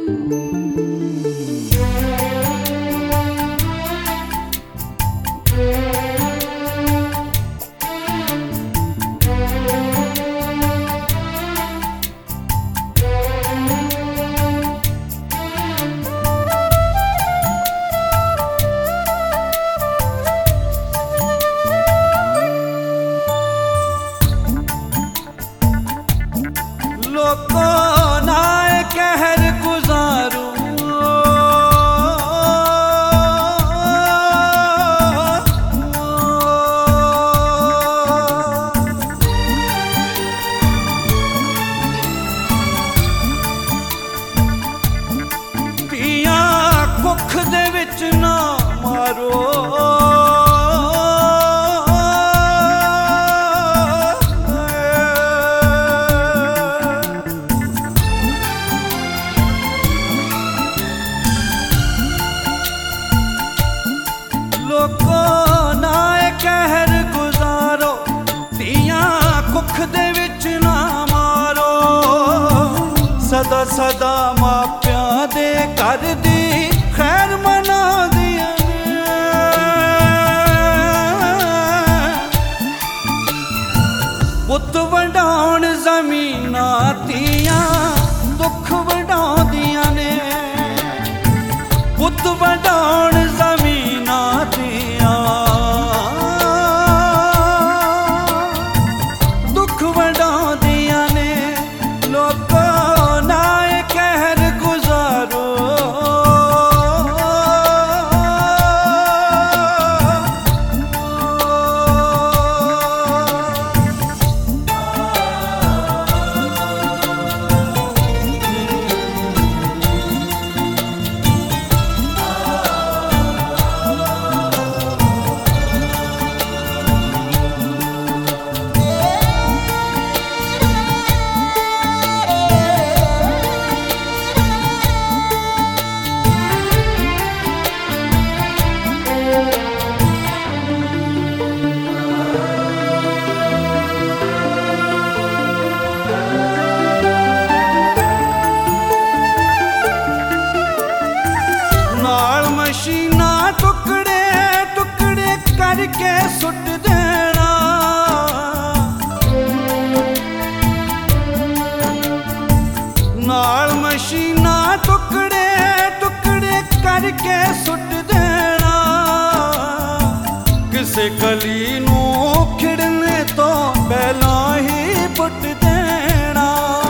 सदा सदा मापियां दे घर दी खैर मना दिया पुत वंडाउण जमीना तियां दुख वंडाउंदियां ने पुत वंडाउण जमीना तियां दुख वंडाउंदियां ने लोको मशीना टुकड़े टुकड़े करके सुट देना नाल मशीना टुकड़े टुकड़े करके सुट देना किसे कली नू खिड़ने तो पहला ही पुट देना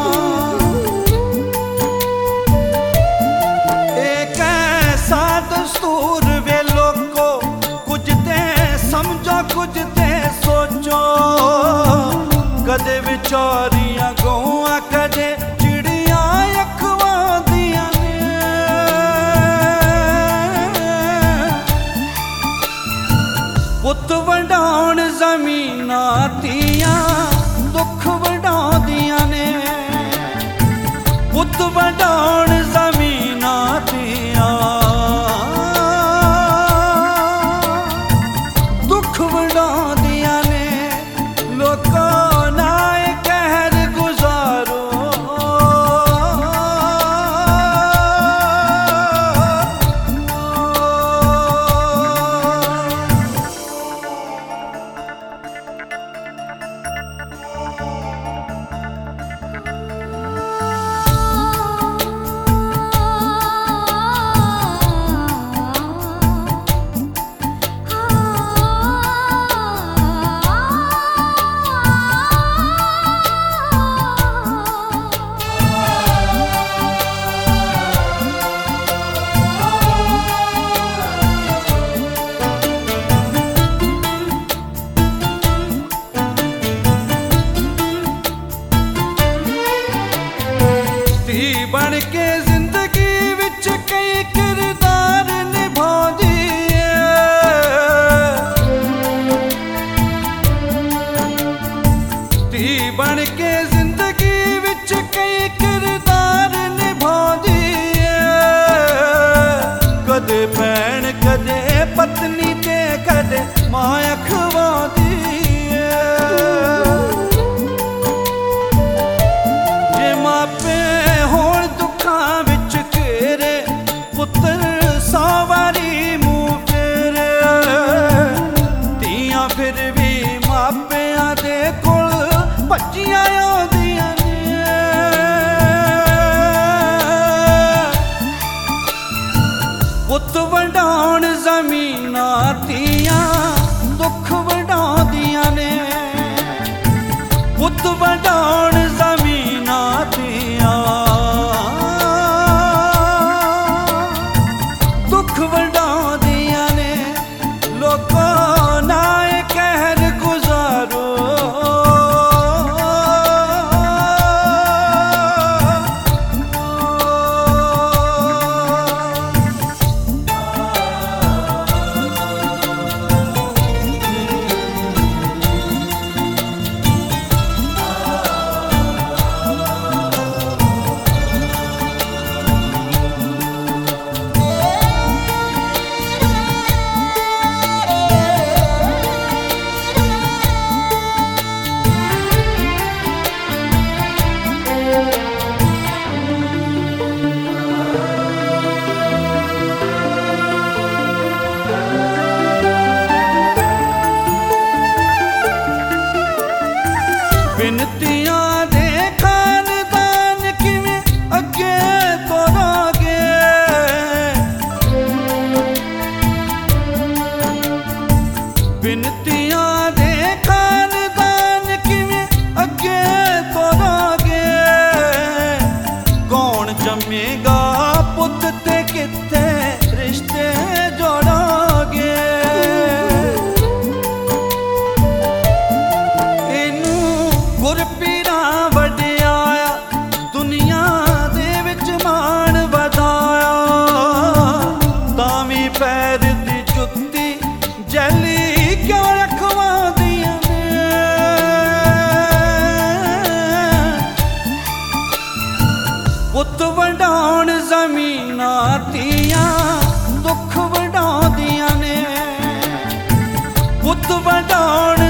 दस्तूर वे लोको कुछ ते समझो कुछ ते सोचो कदे विचारियां गौआ कदे चिड़िया अखवांदियां ने पुत वंडाउण जमीना तियां दुख वंडाउंदियां ने पुत वंडाउण जमीना तियां दुख वंडाउंदियां ने लोको नाए कहर ਪੁੱਤ ਤੇ ਕਿੱਥੇ ਰਿਸ਼ਤੇ ਜੋੜੋਗੇ। ਇਹਨੂੰ ਗੁਰਪੀਰਾਂ ਵਡਿਆਇਆ, ਦੁਨੀਆ ਦੇ ਵਿੱਚ ਮਾਣ ਵਧਾਇਆ। ਤਾਂ ਵੀ ਪੈਰ ਦੀ ਜੁੱਤੀ ਜੈਲੀ ਕਿਉਂ ਰਖਵਾਉਂਦੀਆਂ ਨੇ। ਪੁੱਤ ਵੰਡਾਉਣ ਜ਼ਮੀਨਾਂ ਧੀਆਂ ਦੁੱਖ ਵੰਡਾਉਂਦੀਆਂ ਨੇ। ਪੁੱਤ ਵੰਡਾਉਣ